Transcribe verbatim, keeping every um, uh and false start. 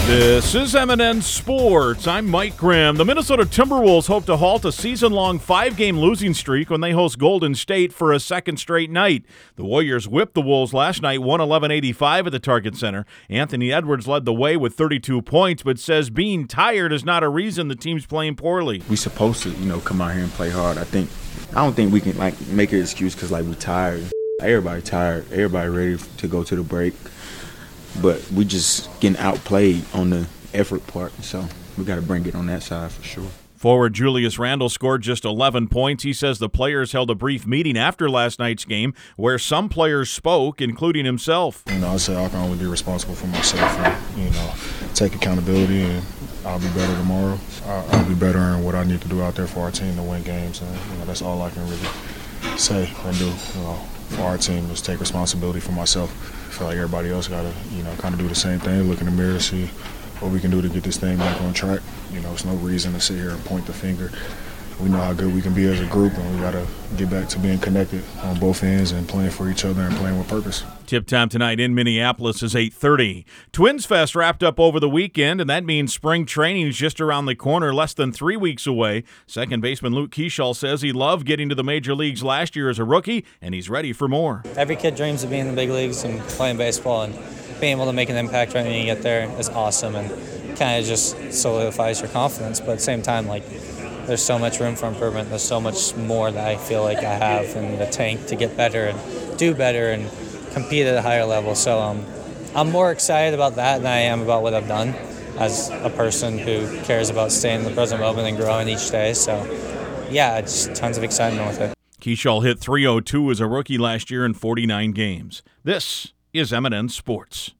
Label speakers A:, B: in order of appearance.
A: This is M and N Sports. I'm Mike Grimm. The Minnesota Timberwolves hope to halt a season-long five-game losing streak when they host Golden State for a second straight night. The Warriors whipped the Wolves last night, one eleven eighty-five at the Target Center. Anthony Edwards led the way with thirty-two points, but says being tired is not a reason the team's playing poorly.
B: We supposed to, you know, come out here and play hard. I think, I don't think we can like make an excuse because like we're tired. Everybody tired. Everybody ready to go to the break. But we just getting outplayed on the effort part, so we got to bring it on that side for sure.
A: Forward Julius Randle scored just eleven points. He says the players held a brief meeting after last night's game where some players spoke, including himself.
C: You know, I said I can only be responsible for myself and, you know, take accountability, and I'll be better tomorrow. I'll be better in what I need to do out there for our team to win games, and, you know, that's all I can really say and do, you know, for our team is take responsibility for myself. I feel like everybody else got to, you know, kind of do the same thing, look in the mirror, see what we can do to get this thing back on track. You know, it's no reason to sit here and point the finger. We know how good we can be as a group, and we got to get back to being connected on both ends and playing for each other and playing with purpose.
A: Tip time tonight in Minneapolis is eight thirty. Twins Fest wrapped up over the weekend, and that means spring training is just around the corner, less than three weeks away. Second baseman Luke Keeschall says he loved getting to the major leagues last year as a rookie, and he's ready for more.
D: Every kid dreams of being in the big leagues and playing baseball, and being able to make an impact right when you get there is awesome, and kind of just solidifies your confidence. But at the same time, like, there's so much room for improvement. There's so much more that I feel like I have in the tank to get better and do better and compete at a higher level. So um, I'm more excited about that than I am about what I've done as a person who cares about staying in the present moment and growing each day. So, yeah, it's tons of excitement with it.
A: Keeschall hit three oh two as a rookie last year in forty-nine games. This is M and N Sports.